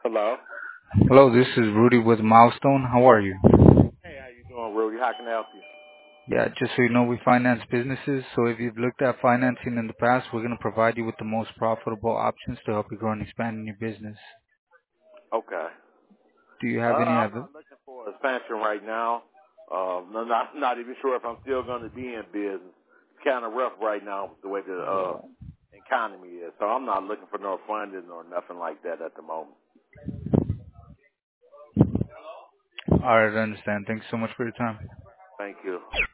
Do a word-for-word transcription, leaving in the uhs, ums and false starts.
Hello. Hello, this is Rudy with Milestone. How are you? Hey, how you doing, Rudy? How can I help you? Yeah, just so you know, we finance businesses. So if you've looked at financing in the past, we're going to provide you with the most profitable options to help you grow and expand in your business. Okay. Do you Uh, have any I'm other? not looking for expansion right now. Uh, no, not not even sure if I'm still going to be in business. It's kind of rough right now with the way the uh, economy is. So I'm not looking for no funding or nothing like that at the moment. All right, I understand. Thanks so much for your time. Thank you.